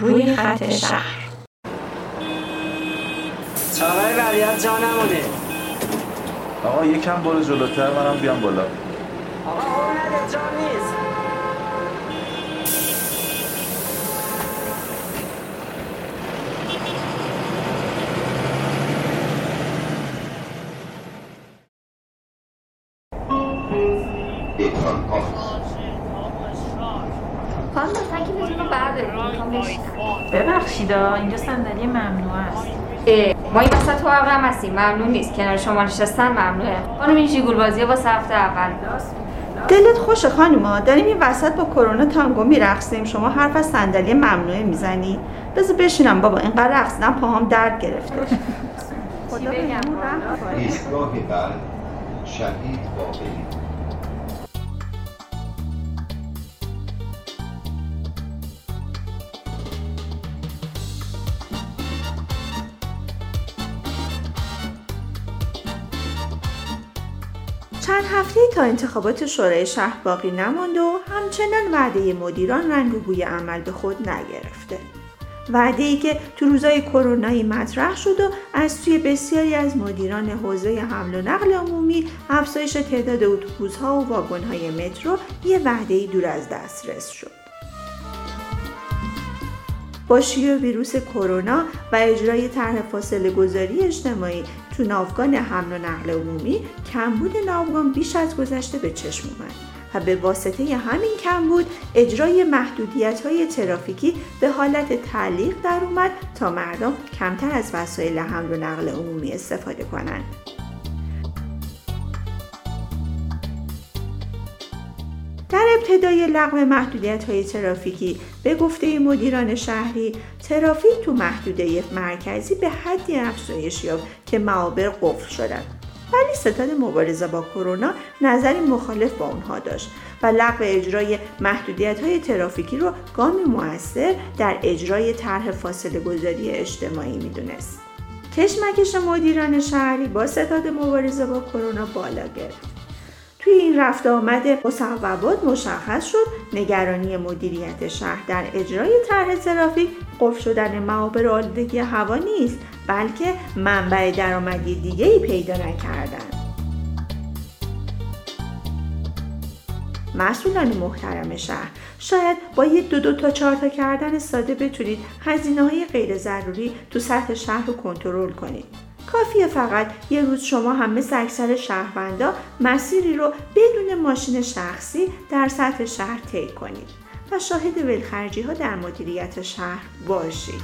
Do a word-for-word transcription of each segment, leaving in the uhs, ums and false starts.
روی خط شهر. چاقای ولیعت جا نمونه. آقا یکم برو جلوتر، منم بیام بالا. آقا هو نده، جا نیست. خانم لطفاً که میتونم رو برداریم، میخوام بشینم. ببخشیدا اینجا صندلی ممنوع است. اه ما این وسط تو عقرم هستیم، ممنوع نیست. کنار شما نشستن ممنوعه. خانم این ژیگول بازیه واسه هفته اول. دلت خوشه خانوما، داریم این وسط با کرونا تانگو میرقصیم، شما حرف از صندلی ممنوعه میزنی؟ بذار بشینم بابا، اینقدر رقصیدم پاهام درد گرفته. خدا بگم ایستگاه بعد شهید باقری. چند هفته تا انتخابات شورای شهر باقی نماند و همچنان وعده مدیران رنگ و بوی عمل به خود نگرفته. وعده‌ای که تو روزای کرونایی مطرح شد و از سوی بسیاری از مدیران حوزه حمل و نقل عمومی افزایش تعداد اتوبوس‌ها و واگن‌های مترو یه وعده‌ای دور از دسترس شد. با شیوع ویروس کرونا و اجرای طرح فاصله گذاری اجتماعی تو ناوگان حمل و نقل عمومی، کمبود ناوگان بیش از گذشته به چشم اومد و به واسطه همین کمبود اجرای محدودیت‌های ترافیکی به حالت تعلیق در اومد تا مردم کمتر از وسایل حمل و نقل عمومی استفاده کنند. در ابتدای لغو محدودیت‌های ترافیکی به گفته مدیران شهری، ترافیک تو محدوده مرکزی به حدی افزایش یافت که معابر قفل شدند. ولی ستاد مبارزه با کرونا نظری مخالف با اونها داشت و لغو اجرای محدودیت‌های ترافیکی رو گامی مؤثر در اجرای طرح فاصله گذاری اجتماعی می‌دونست. کشمکش مدیران شهری با ستاد مبارزه با کرونا بالا گرفت. توی این رفت آمد مصوبات مشخص شد نگرانی مدیریت شهر در اجرای طرح ترافیک قفل شدن معابر آلودگی هوا نیست، بلکه منبع درآمدی دیگه‌ای پیدا نکردن. مسئولان محترم شهر، شاید با یه دو دو تا چهار تا کردن ساده بتونید هزینه‌های غیر ضروری تو سطح شهر رو کنترل کنید. کافیه فقط یه روز شما هم مثل اکثر شهروندا مسیری رو بدون ماشین شخصی در سطح شهر طی کنید و شاهد ولخرجی ها در مدیریت شهر باشید.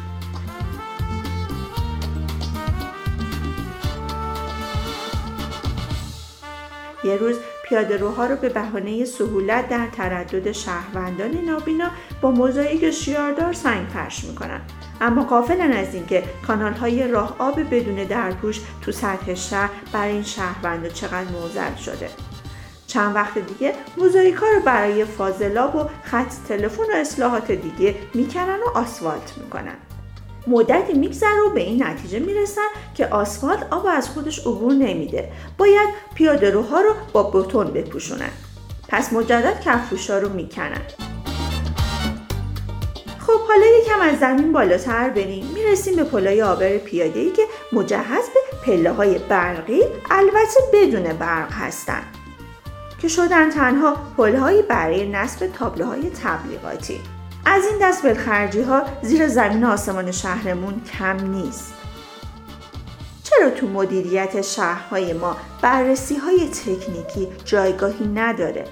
یه روز پیاده‌روها رو به بهانه سهولت در تردد شهروندان نابینا با موزاییک شیاردار سنگ فرش میکنن، اما غافلن از اینکه کانال‌های راه آب بدون درپوش تو سطح شهر برای این شهروندا چقدر معضل شده. چند وقت دیگه موزاییک‌ها رو برای فاضلاب و خط تلفن و اصلاحات دیگه میکنن و آسفالت میکنن. مدتی میگذره و به این نتیجه میرسن که آسفالت آب از خودش عبور نمیده، باید پیاده‌روها رو با بتون بپوشونن. پس مجدد کف‌پوشا رو میکنن. خب حالا یکم از زمین بالاتر بریم، میرسیم به پلهای عابر پیاده‌ای که مجهز به پله‌های برقی، البته بدون برق هستن، که شدن تنها پلهایی برای نصب تابلوهای تبلیغاتی. از این دست ولخرجی ها زیر زمین آسمان شهرمون کم نیست. چرا تو مدیریت شهرهای ما بررسی های تکنیکی جایگاهی نداره؟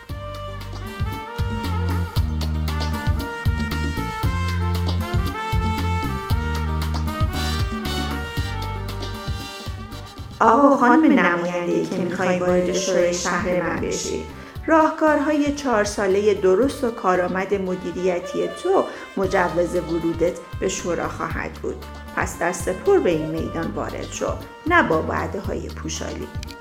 آقا خانم نماینده‌ای که میخوای وارد شورای شهر من بشی، راهکارهای چهار ساله درست و کارآمد مدیریتی تو مجوز ورودت به شورا خواهد بود. پس دست پر به این میدان وارد شو، نه با وعده‌های پوشالی.